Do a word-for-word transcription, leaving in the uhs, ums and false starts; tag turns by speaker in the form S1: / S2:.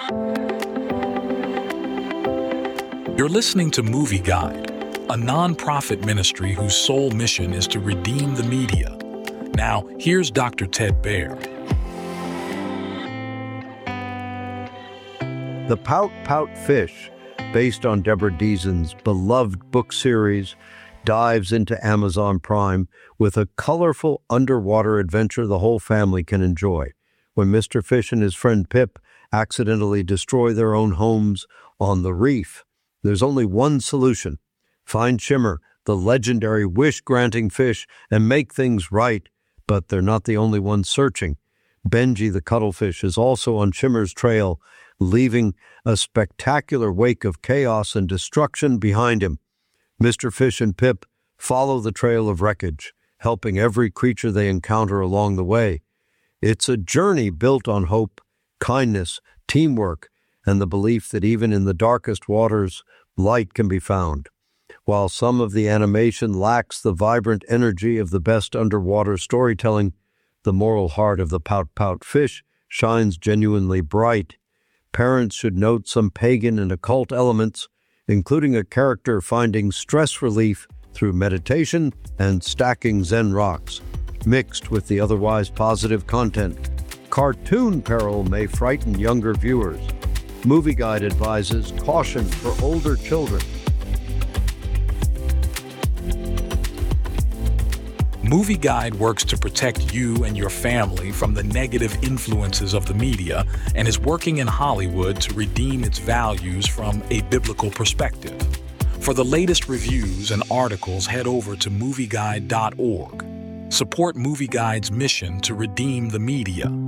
S1: You're listening to Movie Guide, a non-profit ministry whose sole mission is to redeem the media. Now, here's Doctor Ted Baehr.
S2: The Pout Pout Fish, based on Deborah Deason's beloved book series, dives into Amazon Prime with a colorful underwater adventure the whole family can enjoy. When Mister Fish and his friend Pip accidentally destroy their own homes on the reef, there's only one solution: find Shimmer, the legendary wish-granting fish, and make things right. But they're not the only ones searching. Benji the cuttlefish is also on Shimmer's trail, leaving a spectacular wake of chaos and destruction behind him. Mister Fish and Pip follow the trail of wreckage, helping every creature they encounter along the way. It's a journey built on hope, kindness, teamwork, and the belief that even in the darkest waters, light can be found. While some of the animation lacks the vibrant energy of the best underwater storytelling, the moral heart of the Pout Pout Fish shines genuinely bright. Parents should note some pagan and occult elements, including a character finding stress relief through meditation and stacking Zen rocks, mixed with the otherwise positive content. Cartoon peril may frighten younger viewers. Movie Guide advises caution for older children.
S1: Movie Guide works to protect you and your family from the negative influences of the media and is working in Hollywood to redeem its values from a biblical perspective. For the latest reviews and articles, head over to movie guide dot org. Support Movie Guide's mission to redeem the media.